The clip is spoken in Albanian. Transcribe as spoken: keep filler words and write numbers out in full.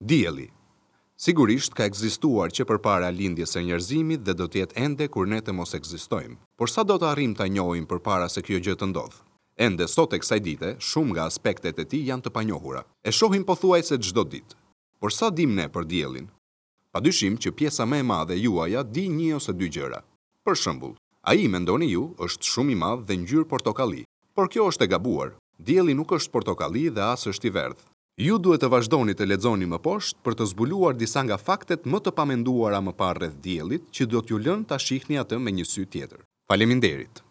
Dielli. Sigurisht ka ekzistuar që përpara lindjes së njerëzimit dhe do të jetë ende kur ne të mos ekzistojmë. Por sa do të arrijmë ta njohim përpara se kjo gjë të ndodhë? Ende sot e kësaj dite, shumë nga aspektet e tij janë të panjohura. E shohim pothuajse çdo ditë. Por sa dim ne për diellin? Padyshim që pjesa më e madhe juaja di një ose dy gjëra. Për shembull, ai mendoni ju është shumë i madh dhe ngjyrë portokalli. Por kjo është e gabuar. Dielli nuk është portokalli dhe as është i verdhë. Ju duhet të vazhdoni të lexoni më poshtë për të zbuluar disa nga faktet më të pamenduara më parë rreth diellit që do t'ju lënë ta shihni atë me një sy tjetër. Faleminderit.